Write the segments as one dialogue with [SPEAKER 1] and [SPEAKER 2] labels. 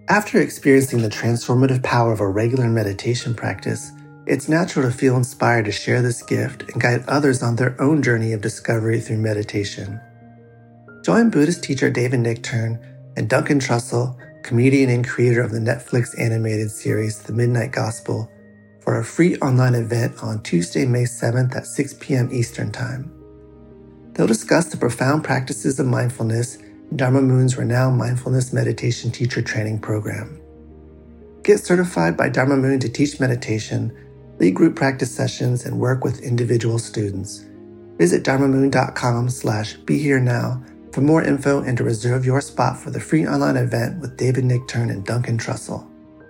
[SPEAKER 1] After experiencing the transformative power of a regular meditation practice, it's natural to feel inspired to share this gift and guide others on their own journey of discovery through meditation. Join Buddhist teacher David Nichtern and Duncan Trussell, comedian and creator of the Netflix animated series The Midnight Gospel, for a free online event on Tuesday, May 7th at 6 p.m. Eastern Time. They'll discuss the profound practices of mindfulness in Dharma Moon's renowned mindfulness meditation teacher training program. Get certified by Dharma Moon to teach meditation, lead group practice sessions, and work with individual students. Visit dharmamoon.com/BeHereNow for more info and to reserve your spot for the free online event with David Nichtern and Duncan Trussell.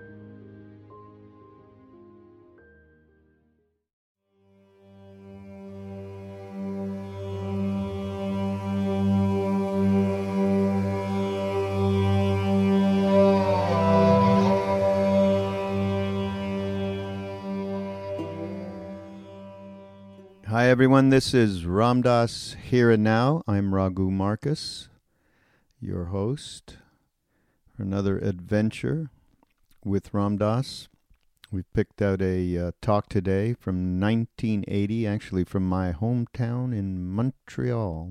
[SPEAKER 2] Hi everyone, this is Ram Dass Here and Now. I'm Raghu Marcus, your host for another adventure with Ram Dass. We've picked out a talk today from 1980, actually from my hometown in Montreal.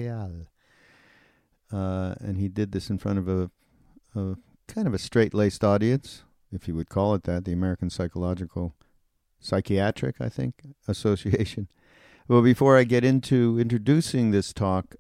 [SPEAKER 2] And he did this in front of a kind of a straight-laced audience, if you would call it that, the American Psychiatric, I think, Association. Well, before I get into introducing this talk,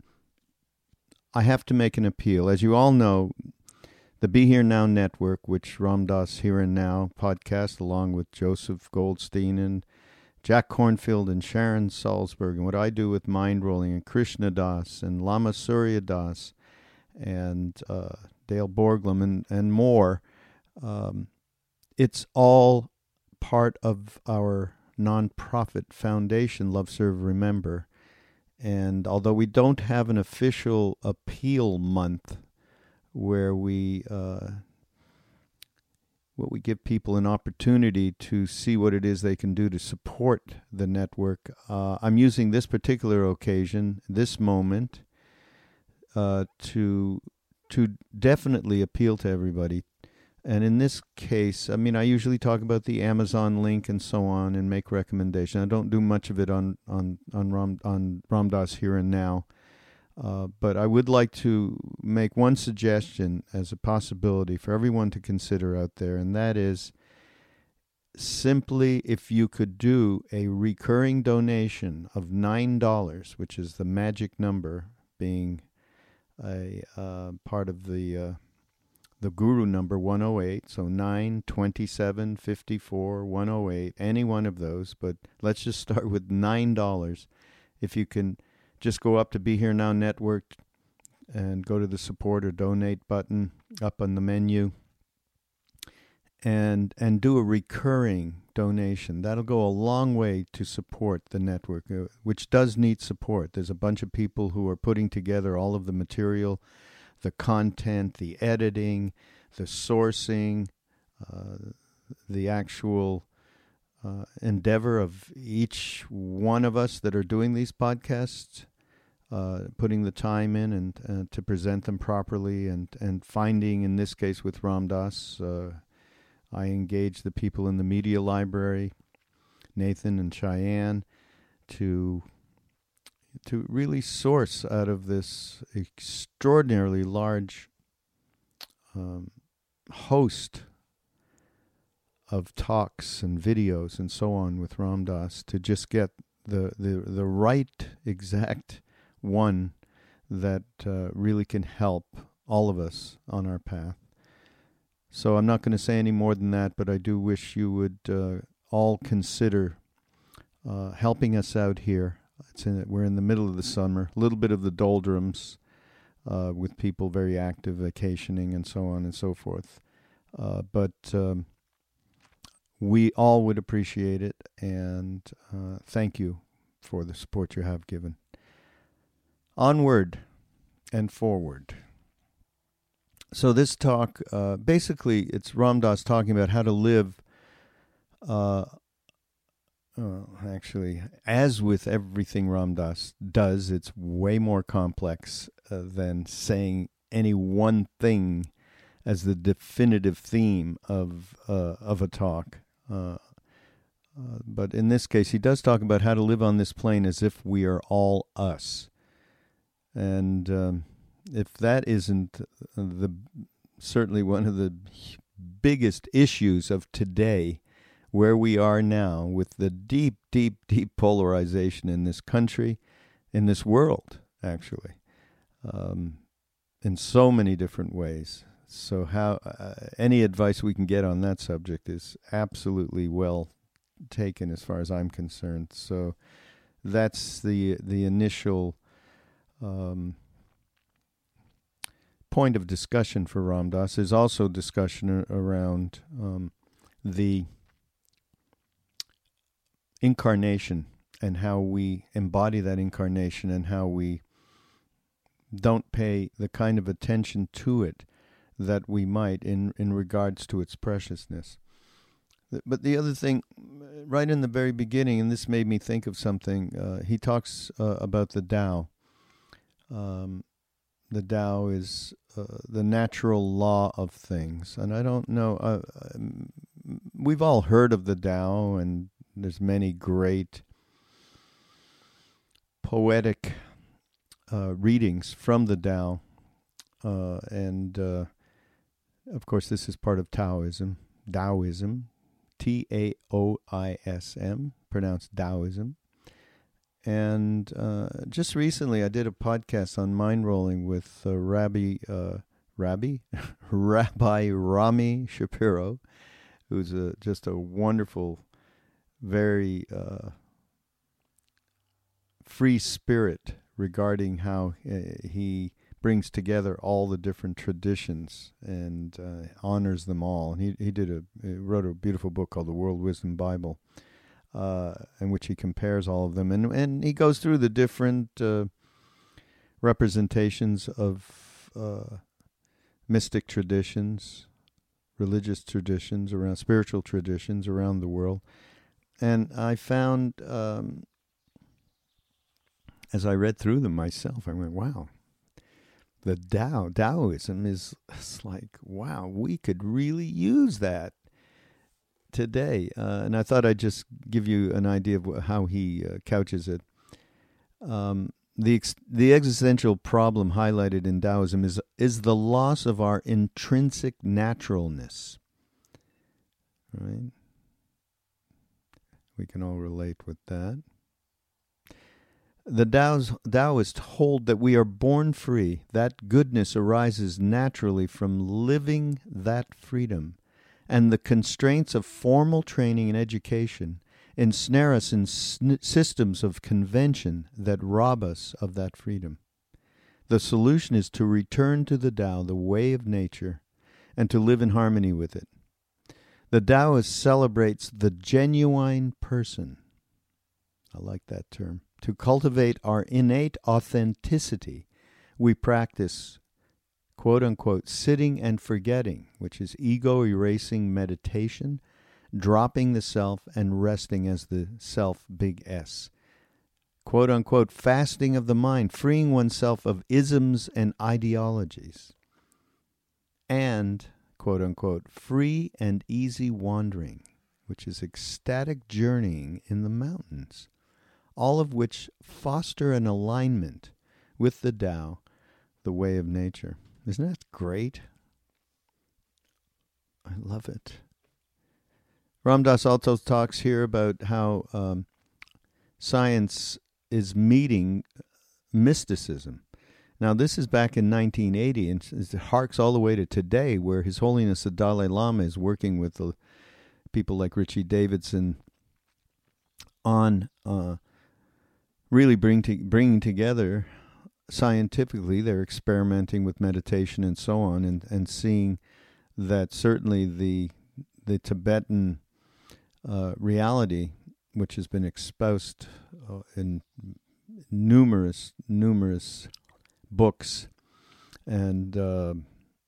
[SPEAKER 2] I have to make an appeal. As you all know, the Be Here Now Network, which Ram Dass Here and Now podcast, along with Joseph Goldstein and Jack Kornfield and Sharon Salzberg, and what I do with Mind Rolling and Krishna Das and Lama Surya Das and Dale Borglum and more, it's all part of our nonprofit foundation, Love, Serve, Remember. And although we don't have an official appeal month where we give people an opportunity to see what it is they can do to support the network, I'm using this particular occasion, this moment, to definitely appeal to everybody. And in this case, I mean, I usually talk about the Amazon link and so on and make recommendations. I don't do much of it on Ram Dass Here and Now. But I would like to make one suggestion as a possibility for everyone to consider out there, and that is simply if you could do a recurring donation of $9, which is the magic number, being a part of the Guru number 108, so 9, 27, 54, 108, any one of those, but let's just start with $9. If you can just go up to Be Here Now Network and go to the support or donate button up on the menu and do a recurring donation. That'll go a long way to support the network, which does need support. There's a bunch of people who are putting together all of the material, the content, the editing, the sourcing, the actual endeavor of each one of us that are doing these podcasts, putting the time in and to present them properly and finding, in this case with Ram Dass, I engage the people in the media library, Nathan and Cheyenne, to really source out of this extraordinarily large host of talks and videos and so on with Ram Dass to just get the right exact one that really can help all of us on our path. So I'm not going to say any more than that, but I do wish you would all consider helping us out here. We're in the middle of the summer, a little bit of the doldrums with people very active, vacationing and so on and so forth. But we all would appreciate it, and thank you for the support you have given. Onward and forward. So this talk, basically, it's Ram Dass talking about how to live, actually, as with everything Ram Dass does, it's way more complex than saying any one thing as the definitive theme of a talk. But in this case, he does talk about how to live on this plane as if we are all us. And if that isn't certainly one of the biggest issues of today, where we are now with the deep, deep, deep polarization in this country, in this world, actually, in so many different ways. So how any advice we can get on that subject is absolutely well taken as far as I'm concerned. So that's the initial point of discussion for Ram Dass. There's also discussion around the incarnation and how we embody that incarnation and how we don't pay the kind of attention to it that we might in regards to its preciousness. But the other thing, right in the very beginning, and this made me think of something, he talks about the Tao. The Tao is the natural law of things. And I don't know, we've all heard of the Tao, and there's many great poetic readings from the Tao. And of course, this is part of Taoism, Taoism, pronounced Taoism. And just recently, I did a podcast on mind rolling with Rabbi Rami Shapiro, who's just a wonderful, very free spirit regarding how he brings together all the different traditions and honors them all. And he wrote a beautiful book called The World Wisdom Bible, in which he compares all of them. And he goes through the different representations of mystic traditions, religious traditions, around spiritual traditions around the world. And I found, as I read through them myself, I went, wow. The Taoism is like, wow, we could really use that today. And I thought I'd just give you an idea of how he couches it. The existential problem highlighted in Taoism is the loss of our intrinsic naturalness. Right? We can all relate with that. The Taoists hold that we are born free, that goodness arises naturally from living that freedom, and the constraints of formal training and education ensnare us in systems of convention that rob us of that freedom. The solution is to return to the Tao, the way of nature, and to live in harmony with it. The Taoist celebrates the genuine person. I like that term. To cultivate our innate authenticity, we practice, quote-unquote, sitting and forgetting, which is ego-erasing meditation, dropping the self and resting as the self, big S. Quote-unquote, fasting of the mind, freeing oneself of isms and ideologies. And, quote-unquote, free and easy wandering, which is ecstatic journeying in the mountains. All of which foster an alignment with the Tao, the way of nature. Isn't that great? I love it. Ram Dass also talks here about how science is meeting mysticism. Now, this is back in 1980, and it harks all the way to today, where His Holiness the Dalai Lama is working with people like Richie Davidson on really bringing together scientifically. They're experimenting with meditation and so on, and seeing that certainly the Tibetan reality, which has been exposed in numerous books and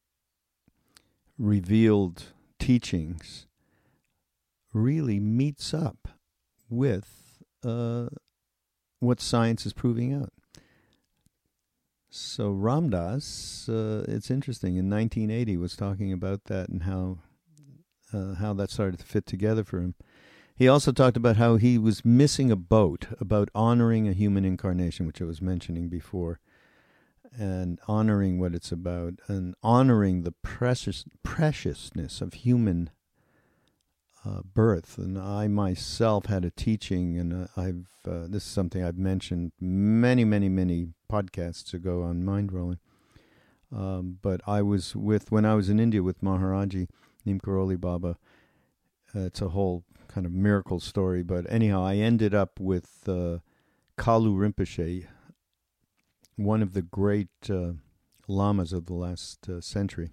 [SPEAKER 2] revealed teachings, really meets up with what science is proving out. So Ram Dass, it's interesting, in 1980 was talking about that and how that started to fit together for him. He also talked about how he was missing a boat about honoring a human incarnation, which I was mentioning before, and honoring what it's about, and honoring the preciousness of human birth. And I myself had a teaching, and this is something I've mentioned many podcasts ago on Mindrolling. But when I was in India with Maharaji Neem Karoli Baba. It's a whole kind of miracle story, but anyhow, I ended up with Kalu Rinpoche, one of the great lamas of the last century.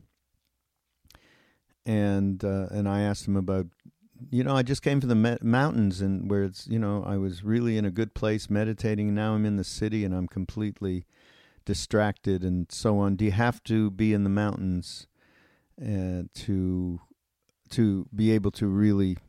[SPEAKER 2] And I asked him about, I just came from the mountains, and where it's, I was really in a good place meditating, and now I'm in the city and I'm completely distracted and so on. Do you have to be in the mountains to be able to really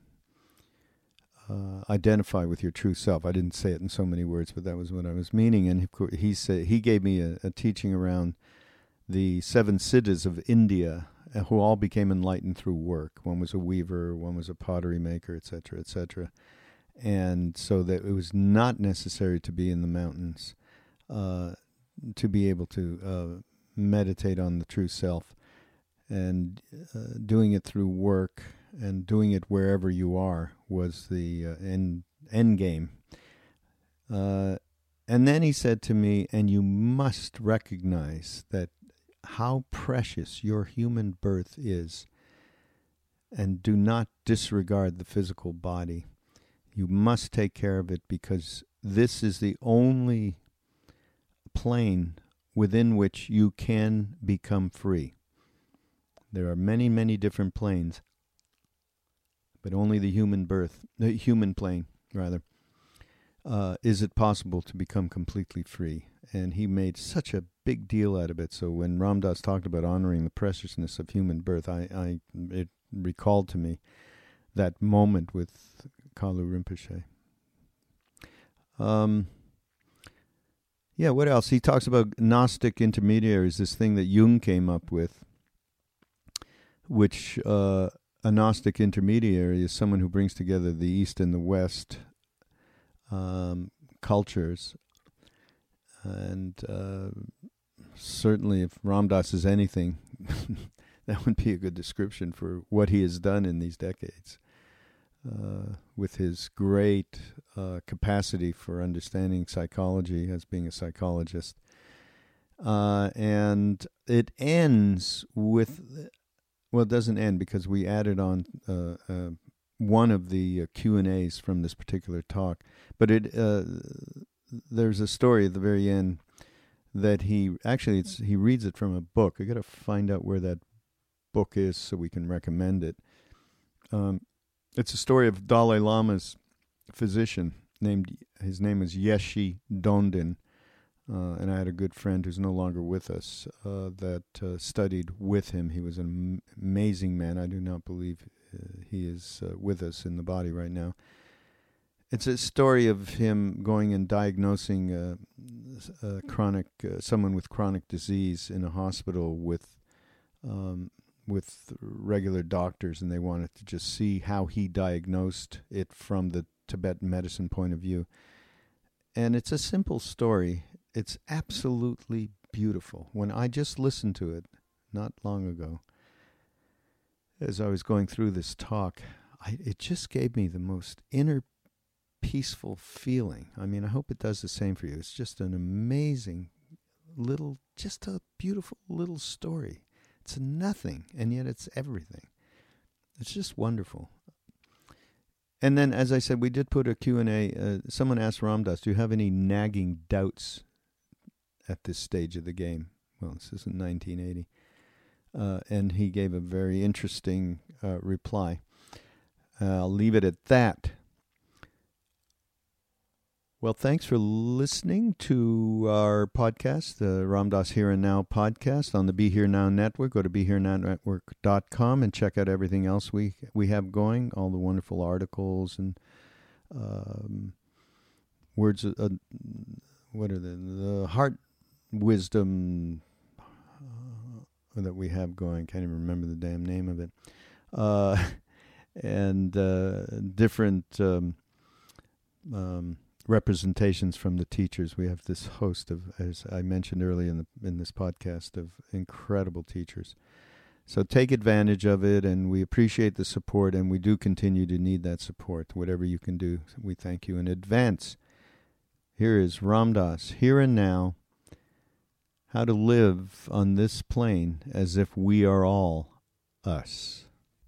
[SPEAKER 2] identify with your true self? I didn't say it in so many words, but that was what I was meaning. And he gave me a teaching around the 7 siddhas of India, who all became enlightened through work. One was a weaver, one was a pottery maker, etc., etc. And so that it was not necessary to be in the mountains to be able to meditate on the true self. And doing it through work and doing it wherever you are was the end game. And then he said to me, and you must recognize that how precious your human birth is, and do not disregard the physical body. You must take care of it, because this is the only plane within which you can become free. There are many different planes, but only the human plane, is it possible to become completely free. And he made such a big deal out of it. So when Ram Dass talked about honoring the preciousness of human birth, it recalled to me that moment with Kalu Rinpoche. What else? He talks about Gnostic intermediaries, this thing that Jung came up with, which a Gnostic intermediary is someone who brings together the East and the West cultures. And certainly if Ram Dass is anything, that would be a good description for what he has done in these decades, with his great capacity for understanding psychology as being a psychologist. And it ends with... Well, it doesn't end, because we added on one of the Q&As from this particular talk. But there's a story at the very end that he reads it from a book. I got to find out where that book is so we can recommend it. It's a story of Dalai Lama's physician. His name is Yeshe Donden. And I had a good friend who's no longer with us that studied with him. He was an amazing man. I do not believe he is with us in the body right now. It's a story of him going and diagnosing someone with chronic disease in a hospital with regular doctors, and they wanted to just see how he diagnosed it from the Tibetan medicine point of view. And it's a simple story. It's absolutely beautiful. When I just listened to it not long ago, as I was going through this talk, it just gave me the most inner peaceful feeling. I mean, I hope it does the same for you. It's just an amazing just a beautiful little story. It's nothing, and yet it's everything. It's just wonderful. And then, as I said, we did put a Q&A. Someone asked Ram Dass, do you have any nagging doubts at this stage of the game? Well, this is in 1980. And he gave a very interesting reply. I'll leave it at that. Well, thanks for listening to our podcast, the Ram Dass Here and Now podcast on the Be Here Now Network. Go to BeHereNowNetwork.com and check out everything else we have going, all the wonderful articles and words. What are the heart wisdom that we have going. Can't even remember the damn name of it. And different representations from the teachers. We have this host of, as I mentioned earlier in this podcast, of incredible teachers. So take advantage of it, and we appreciate the support, and we do continue to need that support. Whatever you can do, we thank you in advance. Here is Ram Dass, Here and Now, How to Live on This Plane as If We Are All Us.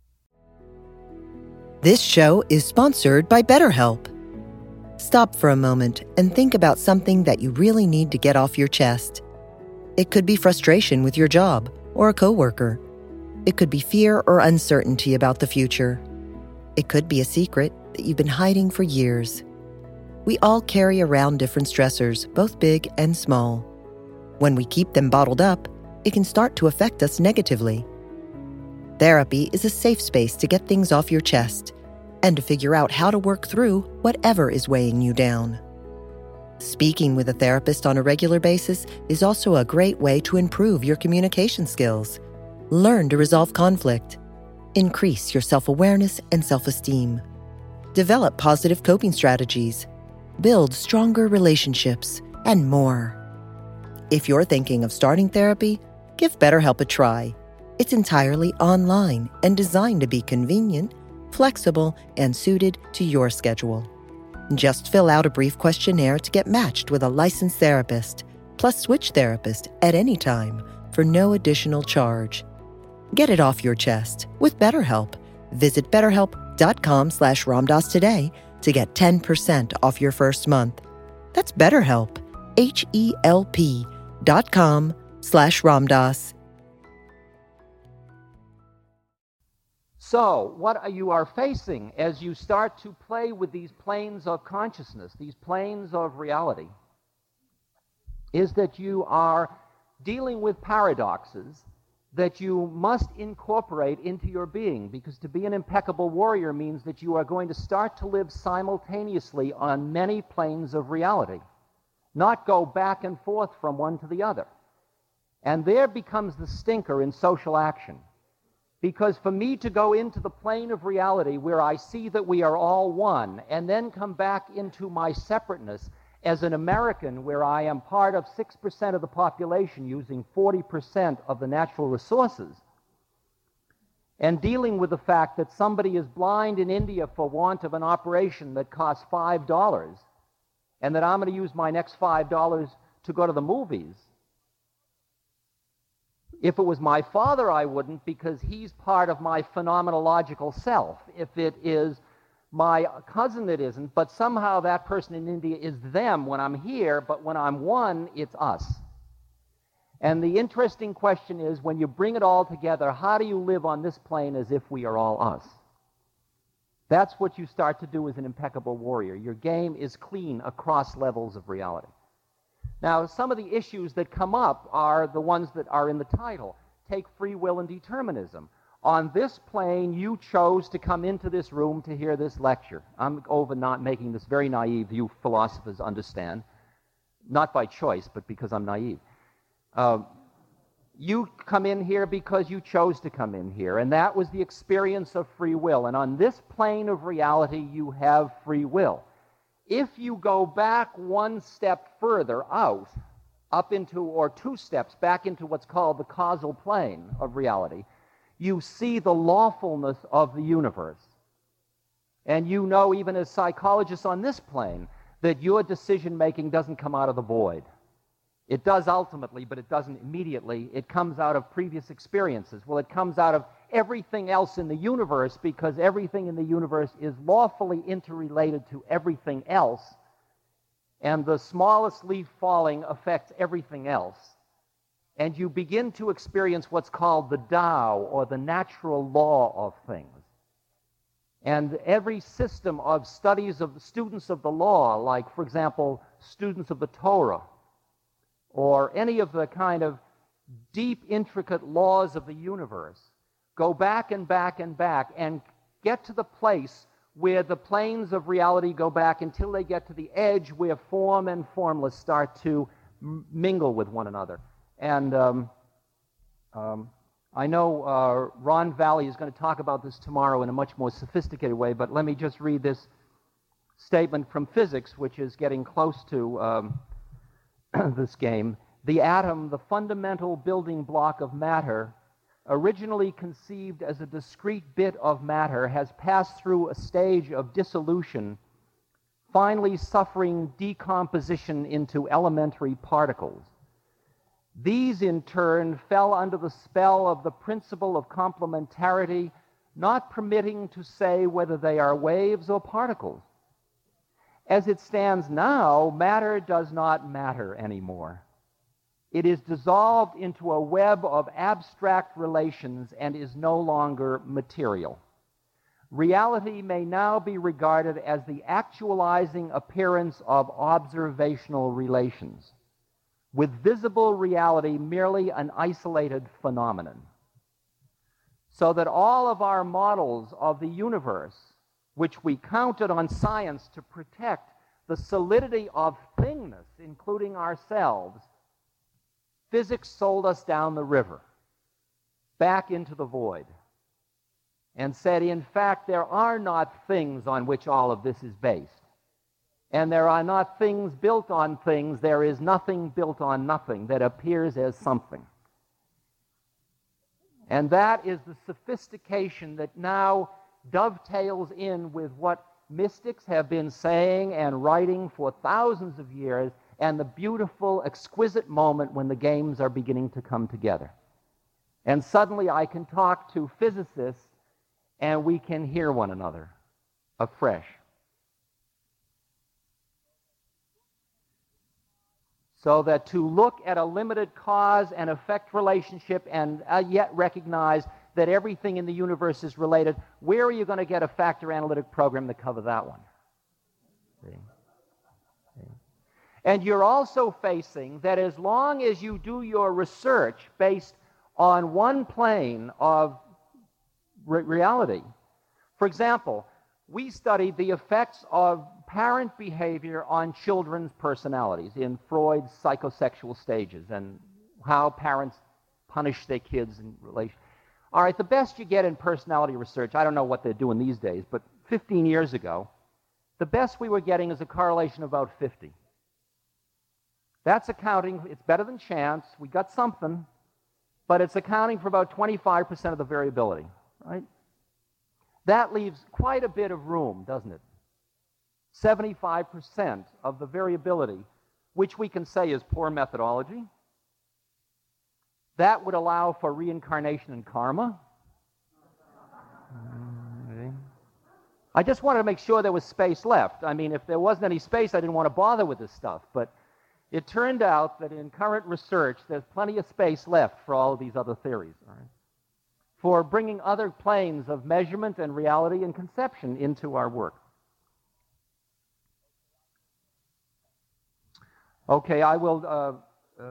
[SPEAKER 3] This show is sponsored by BetterHelp. Stop for a moment and think about something that you really need to get off your chest. It could be frustration with your job or a coworker. It could be fear or uncertainty about the future. It could be a secret that you've been hiding for years. We all carry around different stressors, both big and small. When we keep them bottled up, it can start to affect us negatively. Therapy is a safe space to get things off your chest and to figure out how to work through whatever is weighing you down. Speaking with a therapist on a regular basis is also a great way to improve your communication skills, learn to resolve conflict, increase your self-awareness and self-esteem, develop positive coping strategies, build stronger relationships, and more. If you're thinking of starting therapy, give BetterHelp a try. It's entirely online and designed to be convenient, flexible, and suited to your schedule. Just fill out a brief questionnaire to get matched with a licensed therapist, plus switch therapist at any time for no additional charge. Get it off your chest with BetterHelp. Visit BetterHelp.com/RamDass today to get 10% off your first month. That's BetterHelp, HELP.com/RamDass.
[SPEAKER 4] So, what you are facing as you start to play with these planes of consciousness, these planes of reality, is that you are dealing with paradoxes that you must incorporate into your being, because to be an impeccable warrior means that you are going to start to live simultaneously on many planes of reality, not go back and forth from one to the other. And there becomes the stinker in social action. Because for me to go into the plane of reality where I see that we are all one, and then come back into my separateness as an American where I am part of 6% of the population using 40% of the natural resources, and dealing with the fact that somebody is blind in India for want of an operation that costs $5, and that I'm going to use my next $5 to go to the movies. If it was my father, I wouldn't, because he's part of my phenomenological self. If it is my cousin, it isn't, but somehow that person in India is them when I'm here, but when I'm one, it's us. And the interesting question is, when you bring it all together, how do you live on this plane as if we are all us? That's what you start to do as an impeccable warrior. Your game is clean across levels of reality. Now, some of the issues that come up are the ones that are in the title. Take free will and determinism. On this plane, you chose to come into this room to hear this lecture. I'm over not making this very naive, you philosophers understand. Not by choice, but because I'm naive. You come in here because you chose to come in here, and that was the experience of free will. And on this plane of reality, you have free will. If you go back one step further out, up into, or two steps back into what's called the causal plane of reality, you see the lawfulness of the universe. And you know, even as psychologists on this plane, that your decision-making doesn't come out of the void. It does ultimately, but it doesn't immediately. It comes out of previous experiences. Well, it comes out of everything else in the universe, because everything in the universe is lawfully interrelated to everything else, and the smallest leaf falling affects everything else. And you begin to experience what's called the Tao, or the natural law of things. And every system of studies of the students of the law, like, for example, students of the Torah, or any of the kind of deep, intricate laws of the universe, go back and back and back and get to the place where the planes of reality go back until they get to the edge where form and formless start to mingle with one another. And I know Ron Valley is going to talk about this tomorrow in a much more sophisticated way, but let me just read this statement from physics, which is getting close to this game. The atom, the fundamental building block of matter, originally conceived as a discrete bit of matter, has passed through a stage of dissolution, finally suffering decomposition into elementary particles. These, in turn, fell under the spell of the principle of complementarity, not permitting to say whether they are waves or particles. As it stands now, matter does not matter anymore. It is dissolved into a web of abstract relations and is no longer material. Reality may now be regarded as the actualizing appearance of observational relations, with visible reality merely an isolated phenomenon. So that all of our models of the universe, which we counted on science to protect the solidity of thingness, including ourselves, physics sold us down the river, back into the void, and said, in fact, there are not things on which all of this is based. And there are not things built on things. There is nothing built on nothing that appears as something. And that is the sophistication that now dovetails in with what mystics have been saying and writing for thousands of years, and the beautiful, exquisite moment when the games are beginning to come together. And suddenly I can talk to physicists and we can hear one another afresh. So that to look at a limited cause and effect relationship and yet recognize that everything in the universe is related, where are you going to get a factor analytic program to cover that one? See? And you're also facing that as long as you do your research based on one plane of reality, for example, we studied the effects of parent behavior on children's personalities in Freud's psychosexual stages and how parents punish their kids in relation. All right, the best you get in personality research, I don't know what they're doing these days, but 15 years ago, the best we were getting is a correlation of about 50. That's accounting, it's better than chance, we got something, but it's accounting for about 25% of the variability, right? That leaves quite a bit of room, doesn't it? 75% of the variability, which we can say is poor methodology. That would allow for reincarnation and karma. Okay. I just wanted to make sure there was space left. I mean, if there wasn't any space, I didn't want to bother with this stuff, but it turned out that in current research, there's plenty of space left for all of these other theories, all right? For bringing other planes of measurement and reality and conception into our work. Okay, I will...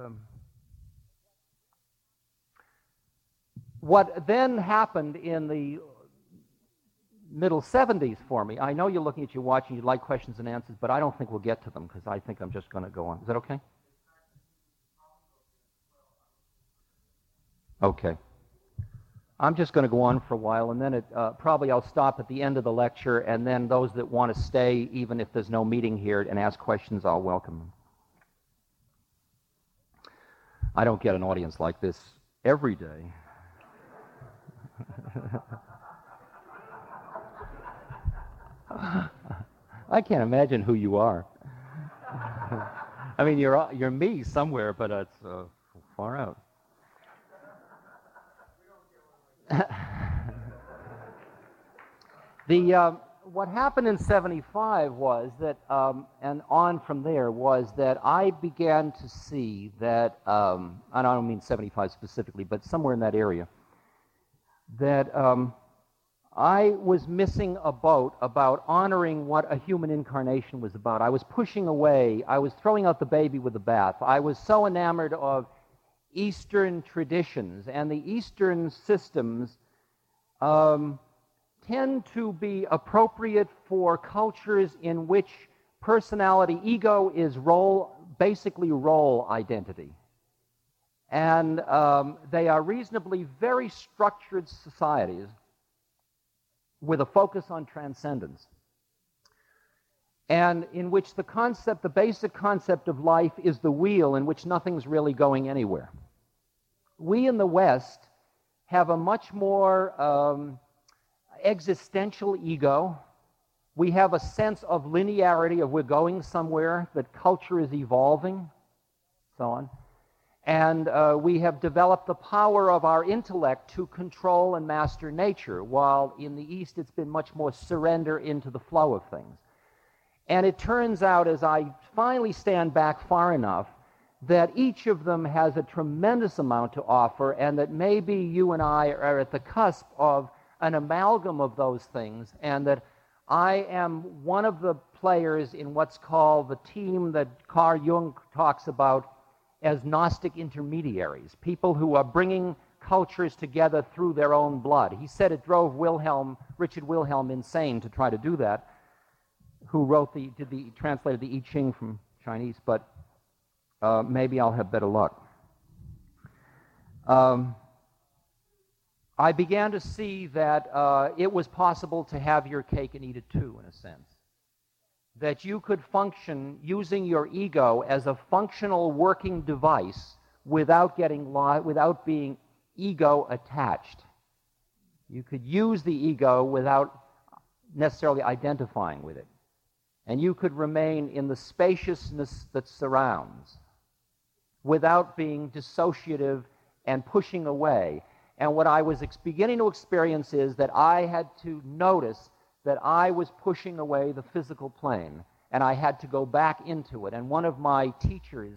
[SPEAKER 4] what then happened in the middle 70s for me, I know you're looking at your watch and you'd like questions and answers, but I don't think we'll get to them because I think I'm just going to go on. Is that okay? Okay. I'm just going to go on for a while, and then probably I'll stop at the end of the lecture, and then those that want to stay, even if there's no meeting here, and ask questions, I'll welcome them. I don't get an audience like this every day. I can't imagine who you are. I mean, you're me somewhere, but it's far out. What happened in '75 was that, and on from there, was that I began to see that, and I don't mean '75 specifically, but somewhere in that area, that I was missing a boat about honoring what a human incarnation was about. I was pushing away. I was throwing out the baby with the bath. I was so enamored of Eastern traditions, and the Eastern systems tend to be appropriate for cultures in which personality, ego is basically role identity. And they are reasonably very structured societies with a focus on transcendence, and in which the basic concept of life is the wheel in which nothing's really going anywhere. We in the West have a much more existential ego. We have a sense of linearity, of we're going somewhere, that culture is evolving, so on. And we have developed the power of our intellect to control and master nature, while in the East it's been much more surrender into the flow of things. And it turns out, as I finally stand back far enough, that each of them has a tremendous amount to offer, and that maybe you and I are at the cusp of an amalgam of those things, and that I am one of the players in what's called the team that Carl Jung talks about as Gnostic intermediaries, people who are bringing cultures together through their own blood. He said it drove Richard Wilhelm insane to try to do that, who translated the I Ching from Chinese, but maybe I'll have better luck. I began to see that it was possible to have your cake and eat it too, in a sense. That you could function using your ego as a functional working device without being ego attached. You could use the ego without necessarily identifying with it. And you could remain in the spaciousness that surrounds without being dissociative and pushing away. And what I was beginning to experience is that I had to notice that I was pushing away the physical plane, and I had to go back into it. And one of my teachers,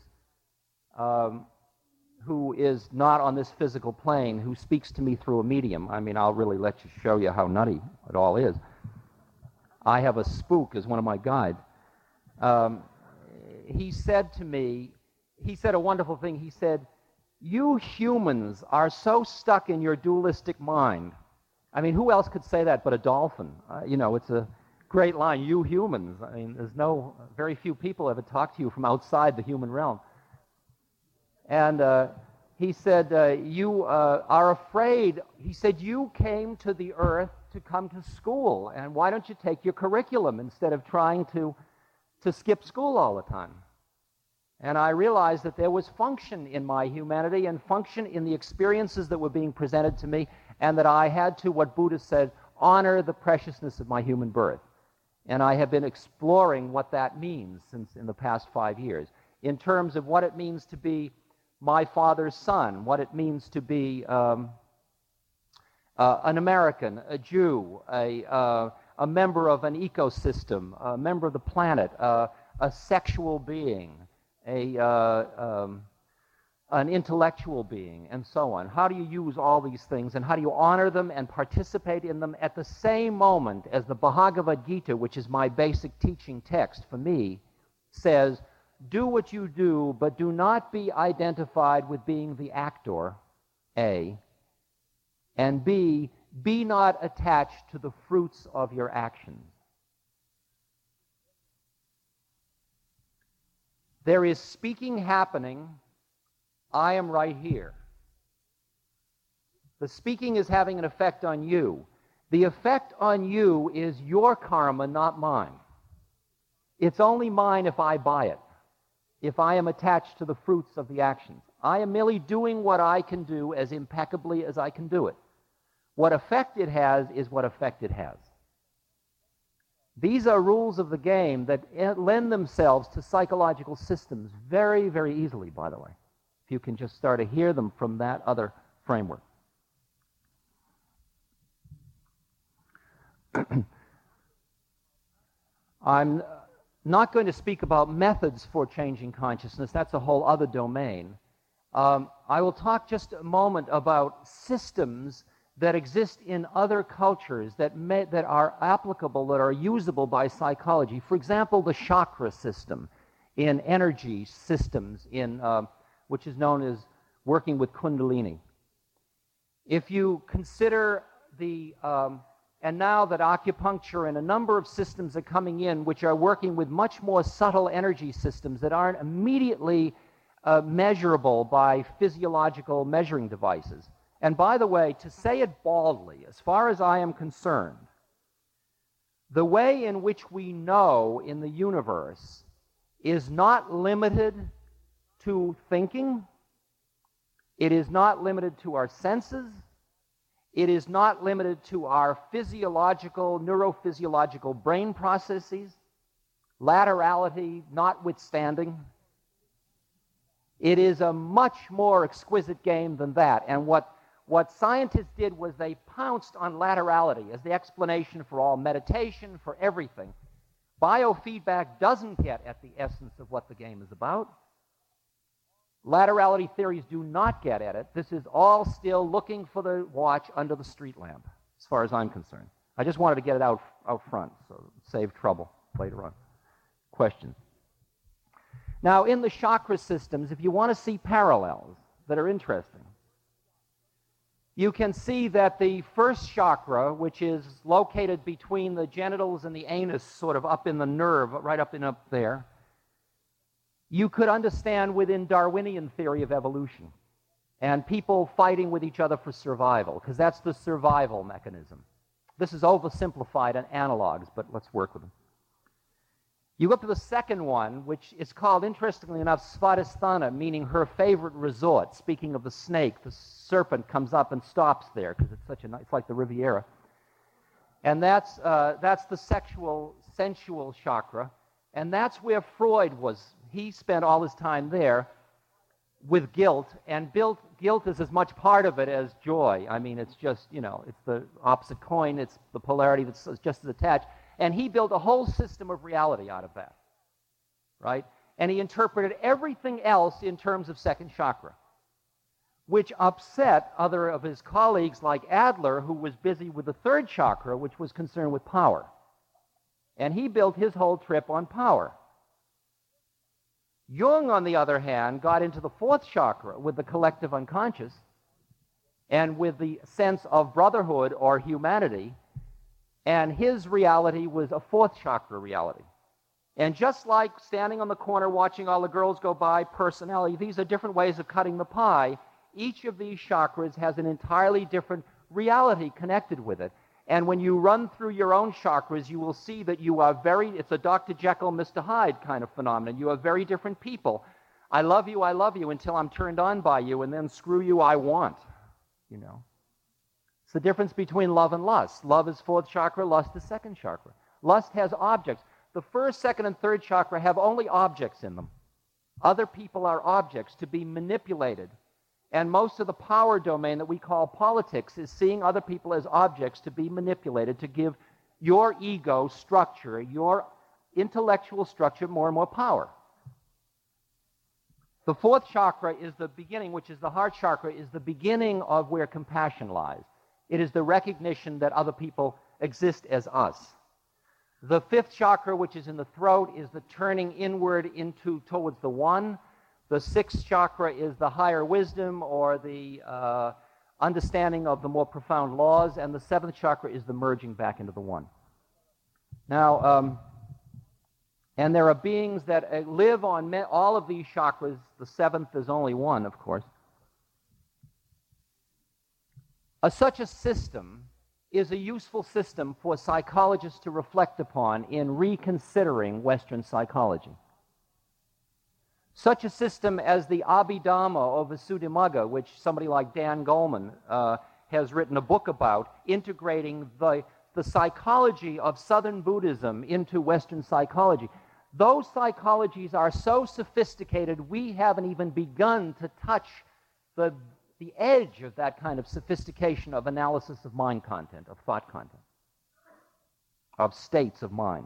[SPEAKER 4] who is not on this physical plane, who speaks to me through a medium, I mean, I'll really show you how nutty it all is. I have a spook as one of my guides. He said to me, he said a wonderful thing. He said, "You humans are so stuck in your dualistic mind." I mean, who else could say that but a dolphin? It's a great line, "You humans." I mean, very few people ever talk to you from outside the human realm. And he said, you are afraid. He said, "You came to the earth to come to school, and why don't you take your curriculum instead of trying to skip school all the time?" And I realized that there was function in my humanity and function in the experiences that were being presented to me, and that I had to, what Buddha said, honor the preciousness of my human birth. And I have been exploring what that means since in the past 5 years, in terms of what it means to be my father's son, what it means to be an American, a Jew, a member of an ecosystem, a member of the planet, a sexual being, an intellectual being, and so on. How do you use all these things, and how do you honor them and participate in them at the same moment as the Bhagavad Gita, which is my basic teaching text for me, says, do what you do, but do not be identified with being the actor, A, and B, be not attached to the fruits of your actions. There is speaking happening. I am right here. The speaking is having an effect on you. The effect on you is your karma, not mine. It's only mine if I buy it, if I am attached to the fruits of the actions. I am merely doing what I can do as impeccably as I can do it. What effect it has is what effect it has. These are rules of the game that lend themselves to psychological systems very, very easily, by the way, if you can just start to hear them from that other framework. I'm not going to speak about methods for changing consciousness. That's a whole other domain. I will talk just a moment about systems that exist in other cultures that are applicable, that are usable by psychology. For example, the chakra system in energy systems, which is known as working with Kundalini. If you consider the And now that acupuncture and a number of systems are coming in which are working with much more subtle energy systems that aren't immediately measurable by physiological measuring devices. And by the way, to say it baldly, as far as I am concerned, the way in which we know in the universe is not limited to thinking. It is not limited to our senses. It is not limited to our physiological, neurophysiological brain processes, laterality notwithstanding. It is a much more exquisite game than that. And what scientists did was they pounced on laterality as the explanation for all meditation, for everything. Biofeedback doesn't get at the essence of what the game is about. Laterality theories do not get at it. This is all still looking for the watch under the street lamp, as far as I'm concerned. I just wanted to get it out front, so save trouble later on. Questions? Now, in the chakra systems, if you want to see parallels that are interesting, you can see that the first chakra, which is located between the genitals and the anus, sort of up in the nerve, right up there, you could understand within Darwinian theory of evolution and people fighting with each other for survival, because that's the survival mechanism. This is oversimplified and analogs, but let's work with them. You go up to the second one, which is called, interestingly enough, Svadhisthana, meaning her favorite resort. Speaking of the snake, the serpent comes up and stops there because it's such a nice, it's like the Riviera. And that's the sensual chakra. And that's where Freud was. He spent all his time there with guilt, and guilt is as much part of it as joy. I mean, it's just, it's the opposite coin. It's the polarity that's just as attached. And he built a whole system of reality out of that, right? And he interpreted everything else in terms of second chakra, which upset other of his colleagues like Adler, who was busy with the third chakra, which was concerned with power. And he built his whole trip on power. Jung, on the other hand, got into the fourth chakra with the collective unconscious and with the sense of brotherhood or humanity, and his reality was a fourth chakra reality. And just like standing on the corner watching all the girls go by, personality, these are different ways of cutting the pie. Each of these chakras has an entirely different reality connected with it. And when you run through your own chakras, you will see that you are it's a Dr. Jekyll, Mr. Hyde kind of phenomenon. You are very different people. I love you until I'm turned on by you, and then screw you, I want. It's the difference between love and lust. Love is fourth chakra, lust is second chakra. Lust has objects. The first, second, and third chakra have only objects in them. Other people are objects to be manipulated. And most of the power domain that we call politics is seeing other people as objects to be manipulated, to give your ego structure, your intellectual structure, more and more power. The fourth chakra is the beginning, which is the heart chakra, is the beginning of where compassion lies. It is the recognition that other people exist as us. The fifth chakra, which is in the throat, is the turning inward towards the one. The sixth chakra is the higher wisdom, or the understanding of the more profound laws, and the seventh chakra is the merging back into the one. Now, and there are beings that live on all of these chakras. The seventh is only one, of course. Such a system is a useful system for psychologists to reflect upon in reconsidering Western psychology. Such a system as the Abhidhamma or Visuddhimagga, which somebody like Dan Goleman has written a book about, integrating the psychology of Southern Buddhism into Western psychology. Those psychologies are so sophisticated, we haven't even begun to touch the edge of that kind of sophistication of analysis of mind content, of thought content, of states of mind.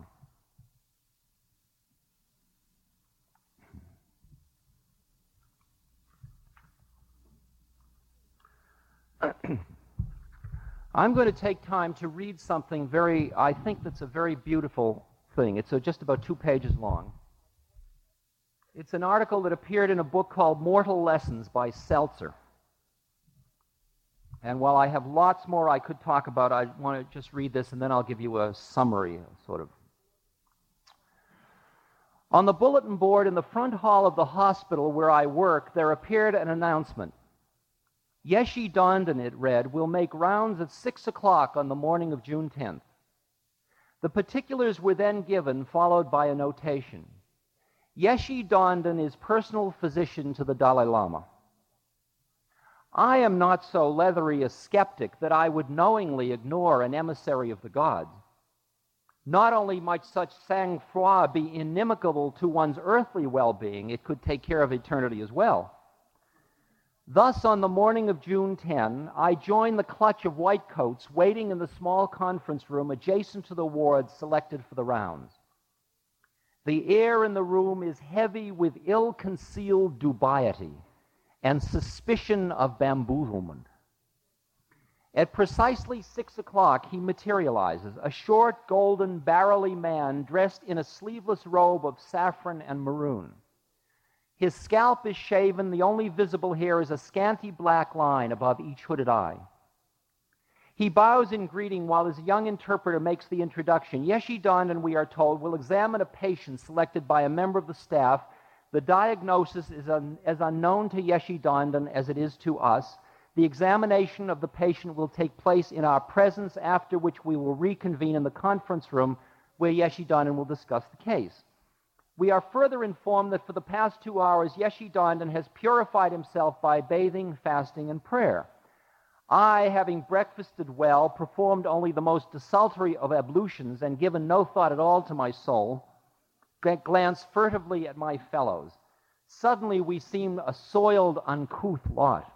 [SPEAKER 4] I'm going to take time to read something I think that's a very beautiful thing. It's just about 2 pages long. It's an article that appeared in a book called Mortal Lessons by Seltzer. And while I have lots more I could talk about, I want to just read this, and then I'll give you a summary, sort of. On the bulletin board in the front hall of the hospital where I work, there appeared an announcement. Yeshe Dondon, it read, will make rounds at 6 o'clock on the morning of June 10th. The particulars were then given, followed by a notation. Yeshe Dondon is personal physician to the Dalai Lama. I am not so leathery a skeptic that I would knowingly ignore an emissary of the gods. Not only might such sang-froid be inimical to one's earthly well-being, it could take care of eternity as well. Thus, on the morning of June 10, I joined the clutch of whitecoats waiting in the small conference room adjacent to the wards selected for the rounds. The air in the room is heavy with ill-concealed dubiety and suspicion of bamboozlement. At precisely 6 o'clock, he materializes, a short, golden, barrel-y man dressed in a sleeveless robe of saffron and maroon. His scalp is shaven. The only visible hair is a scanty black line above each hooded eye. He bows in greeting while his young interpreter makes the introduction. Yeshe Dondon, we are told, will examine a patient selected by a member of the staff. The diagnosis is as unknown to Yeshe Dondon as it is to us. The examination of the patient will take place in our presence, after which we will reconvene in the conference room where Yeshe Dondon will discuss the case. We are further informed that for the past 2 hours, Yeshe Dondon has purified himself by bathing, fasting, and prayer. I, having breakfasted well, performed only the most desultory of ablutions, and given no thought at all to my soul, glanced furtively at my fellows. Suddenly we seemed a soiled, uncouth lot.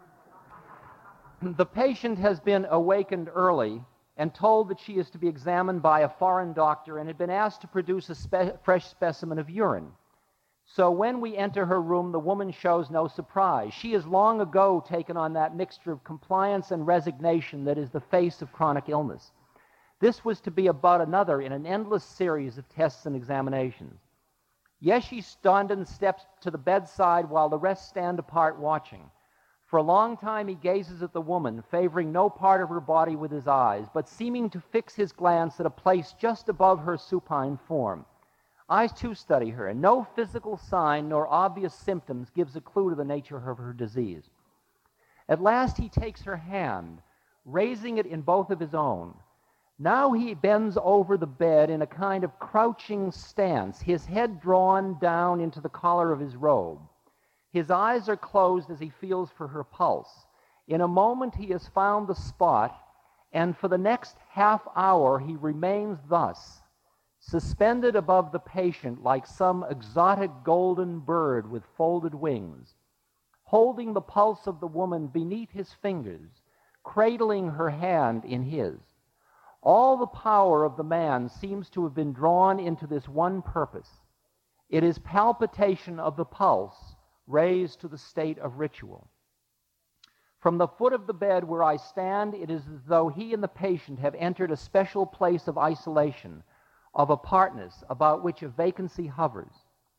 [SPEAKER 4] The patient has been awakened early and told that she is to be examined by a foreign doctor, and had been asked to produce a fresh specimen of urine. So when we enter her room, the woman shows no surprise. She has long ago taken on that mixture of compliance and resignation that is the face of chronic illness. This was to be about another in an endless series of tests and examinations. Yeshe Dondon steps to the bedside while the rest stand apart watching. For a long time he gazes at the woman, favoring no part of her body with his eyes, but seeming to fix his glance at a place just above her supine form. Eyes too study her, and no physical sign nor obvious symptoms gives a clue to the nature of her disease. At last he takes her hand, raising it in both of his own. Now he bends over the bed in a kind of crouching stance, his head drawn down into the collar of his robe. His eyes are closed as he feels for her pulse. In a moment he has found the spot, and for the next half hour he remains thus, suspended above the patient like some exotic golden bird with folded wings, holding the pulse of the woman beneath his fingers, cradling her hand in his. All the power of the man seems to have been drawn into this one purpose. It is palpitation of the pulse, raised to the state of ritual. From the foot of the bed where I stand, it is as though he and the patient have entered a special place of isolation, of apartness, about which a vacancy hovers,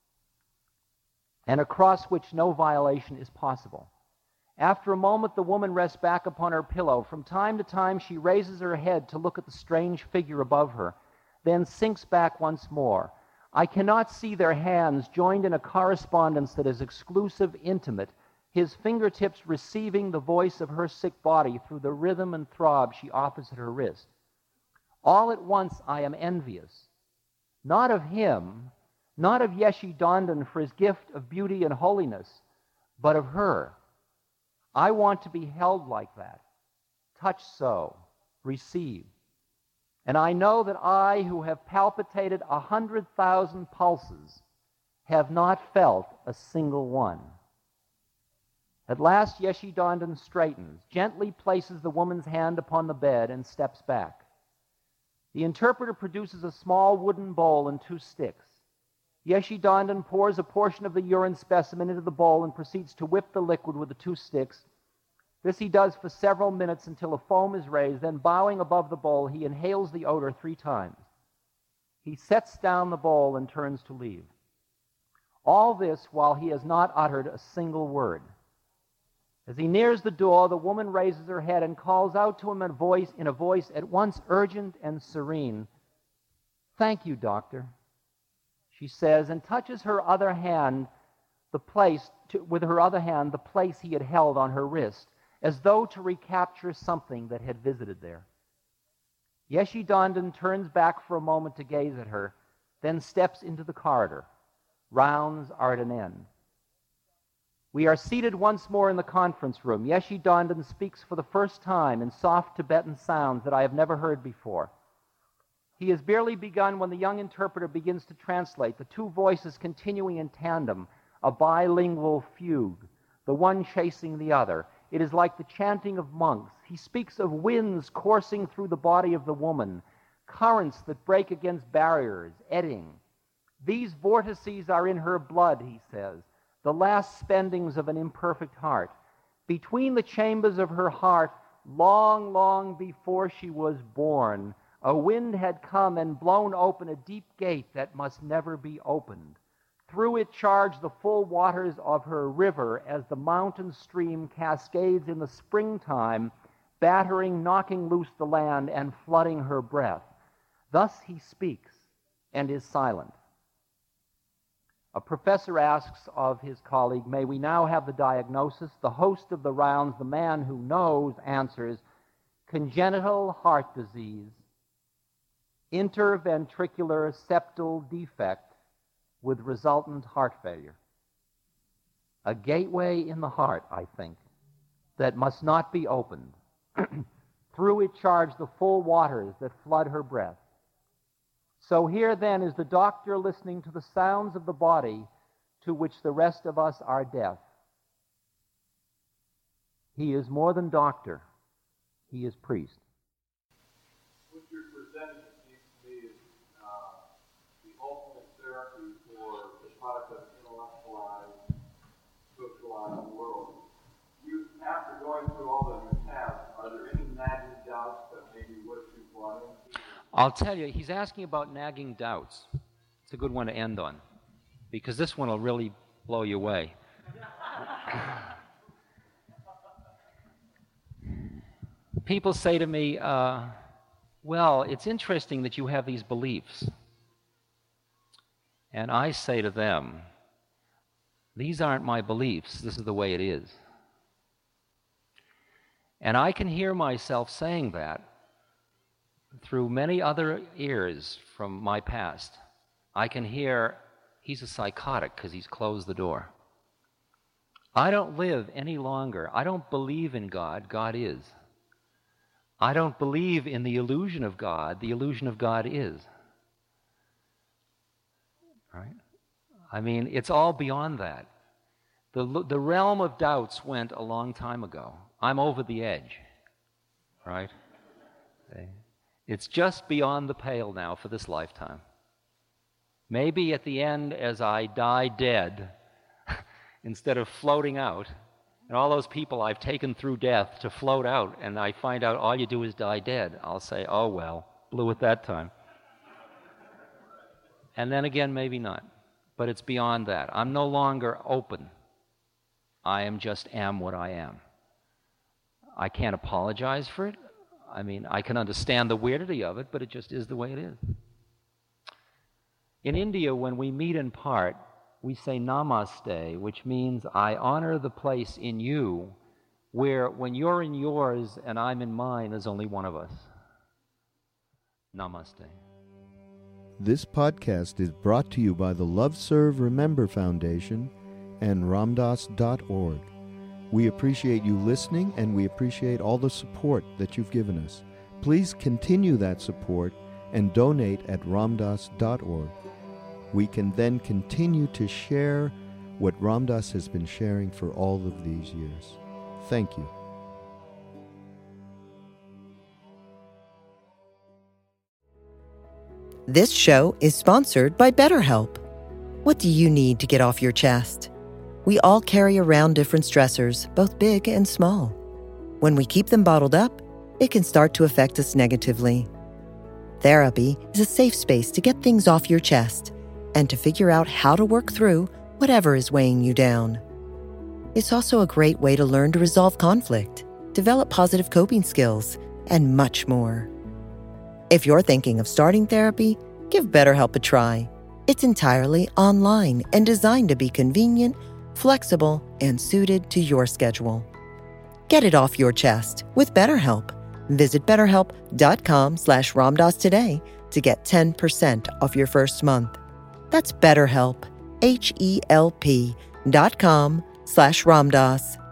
[SPEAKER 4] and across which no violation is possible. After a moment, the woman rests back upon her pillow. From time to time, she raises her head to look at the strange figure above her, then sinks back once more. I cannot see their hands joined in a correspondence that is exclusive, intimate, his fingertips receiving the voice of her sick body through the rhythm and throb she offers at her wrist. All at once I am envious, not of him, not of Yeshe Dondon for his gift of beauty and holiness, but of her. I want to be held like that, touched so, received. And I know that I, who have palpitated 100,000 pulses, have not felt a single one. At last Yeshe Dondon straightens, gently places the woman's hand upon the bed, and steps back. The interpreter produces a small wooden bowl and 2 sticks. Yeshe Dondon pours a portion of the urine specimen into the bowl and proceeds to whip the liquid with the 2 sticks. This he does for several minutes until a foam is raised. Then, bowing above the bowl, he inhales the odor 3 times. He sets down the bowl and turns to leave. All this while he has not uttered a single word. As he nears the door, the woman raises her head and calls out to him in a voice at once urgent and serene. "Thank you, doctor," she says, and touches with her other hand the place he had held on her wrist, as though to recapture something that had visited there. Yeshi Dondon turns back for a moment to gaze at her, then steps into the corridor. Rounds are at an end. We are seated once more in the conference room. Yeshi Dondon speaks for the first time in soft Tibetan sounds that I have never heard before. He has barely begun when the young interpreter begins to translate, the two voices continuing in tandem, a bilingual fugue, the one chasing the other. It is like the chanting of monks. He speaks of winds coursing through the body of the woman, currents that break against barriers, eddying. These vortices are in her blood, he says, the last spendings of an imperfect heart. Between the chambers of her heart, long, long before she was born, a wind had come and blown open a deep gate that must never be opened. Through it charged the full waters of her river as the mountain stream cascades in the springtime, battering, knocking loose the land, and flooding her breath. Thus he speaks and is silent. A professor asks of his colleague, "May we now have the diagnosis?" The host of the rounds, the man who knows, answers, "Congenital heart disease, interventricular septal defect with resultant heart failure." A gateway in the heart, I think, that must not be opened. Through it charge the full waters that flood her breath. So here then is the doctor listening to the sounds of the body to which the rest of us are deaf. He is more than doctor. He is priest.
[SPEAKER 5] What you're presenting seems to me is the ultimate therapy for the product of intellectualized, socialized world. After going through all that you have, are there any nagging doubts that maybe what you brought into?
[SPEAKER 4] I'll tell you, he's asking about nagging doubts. It's a good one to end on, because this one will really blow you away. People say to me, well, it's interesting that you have these beliefs. And I say to them, these aren't my beliefs, this is the way it is. And I can hear myself saying that through many other ears from my past. I can hear, he's a psychotic because he's closed the door. I don't live any longer. I don't believe in God. God is. I don't believe in the illusion of God. The illusion of God is. Right? I mean, it's all beyond that. The realm of doubts went a long time ago. I'm over the edge. Right? Okay. It's just beyond the pale now for this lifetime. Maybe at the end, as I die dead, instead of floating out, and all those people I've taken through death to float out, and I find out all you do is die dead, I'll say, oh well, blew it that time. And then again, maybe not. But it's beyond that. I'm no longer open. I am what I am. I can't apologize for it. I mean, I can understand the weirdity of it, but it just is the way it is. In India, when we meet in part, we say namaste, which means I honor the place in you where when you're in yours and I'm in mine, there's only one of us. Namaste.
[SPEAKER 2] This podcast is brought to you by the Love Serve Remember Foundation and Ramdas.org. We appreciate you listening, and we appreciate all the support that you've given us. Please continue that support and donate at Ramdas.org. We can then continue to share what Ramdas has been sharing for all of these years. Thank you.
[SPEAKER 3] This show is sponsored by BetterHelp. What do you need to get off your chest? We all carry around different stressors, both big and small. When we keep them bottled up, it can start to affect us negatively. Therapy is a safe space to get things off your chest and to figure out how to work through whatever is weighing you down. It's also a great way to learn to resolve conflict, develop positive coping skills, and much more. If you're thinking of starting therapy, give BetterHelp a try. It's entirely online and designed to be convenient, flexible, and suited to your schedule. Get it off your chest with BetterHelp. Visit BetterHelp.com/Ramdas today to get 10% off your first month. That's BetterHelp, HELP.com/Ramdas.